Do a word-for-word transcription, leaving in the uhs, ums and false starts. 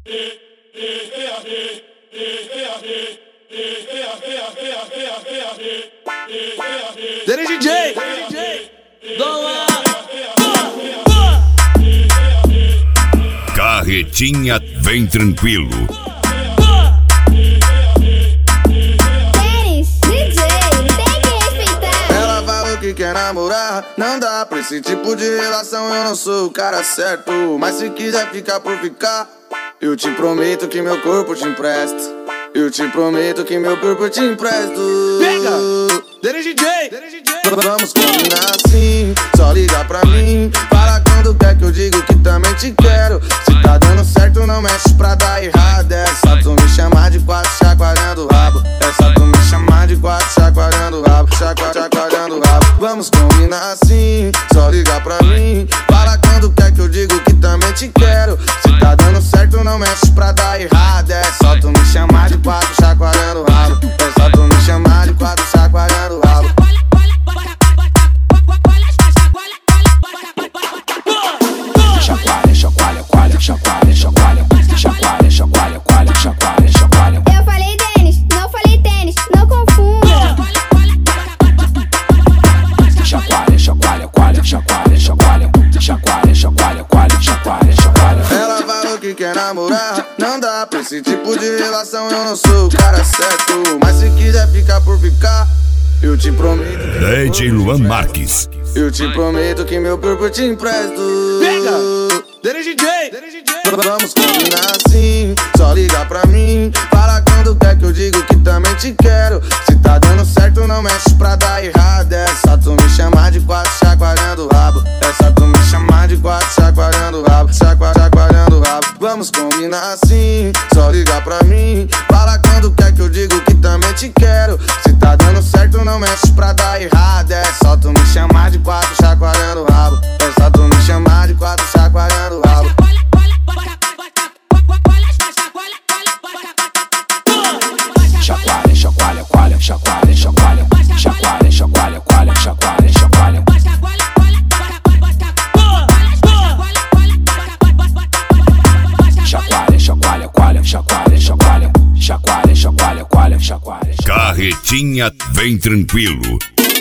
Dele D J, Dona Carretinha, vem tranquilo. Que quer namorar, não dá pra esse tipo de relação. Eu não sou o cara certo, mas se quiser ficar por ficar, eu te prometo que meu corpo te empresto. Eu te prometo que meu corpo te empresto. Pega! Dele D J, vamos combinar assim, só liga pra mim. Fala quando quer que eu digo que também te quero. Se tá dando certo não mexe pra dar errado. É só tu me chamar de quatro chacoalhando o rabo. É só tu me chamar de quatro chacoalhando o rabo. Chacoalhando, chacoalhando o rabo. Vamos combinar assim, só liga pra mim. Fala quando quer que eu digo que também te quero. Se tá dando certo não mexe pra dar errado. É só tu me chamar de quatro chacoalhando o rabo. É só tu me chamar de quatro chacoalhando o rabo. Chacoalha, chacoalha, coalha, chacoalha, chacoalha, chacoalha, chacoalha, coalha, chacoalha, chacoalha. Eu falei tênis, não falei tênis, não confunda. Chacoalha, chacoalha, coalha, chacoalha, chacoalha, chacoalha, chacoalha, coalha, chacoalha, chacoalha. Ela falou que quer namorar, não dá pra esse tipo de relação. Eu não sou o cara certo, mas se quiser ficar por ficar, eu te prometo que D J Luan Marques. Eu te prometo que meu corpo te empresto. Pega! Dele D J, vamos combinar assim, só liga pra mim. Fala quando quer que eu digo que também te quero. Se tá dando certo não mexe pra dar errado. É só tu me chamar de quatro chacoalhando o rabo. É só tu me chamar de quatro chacoalhando o rabo. Chacoalhando, chacoalhando o rabo. Vamos combinar assim, só liga pra mim. Fala quando quer que eu digo que também te quero. Se tá dando certo não mexe pra dar errado. É só tu me chamar de quatro chacoalhando o rabo. É só tu me chamar de quatro chacoalhando o rabo. Chacoalha, chacoalha, coalha, chacoalha, chacoalha, chacoalha, chacoalha, coalha, chacoalha, chacoalha. Chacoalha, chacoalha, coalha, chacoalha, chacoalha, chacoalha, chacoalha, coalha, chacoalha. Carretinha, vem tranquilo.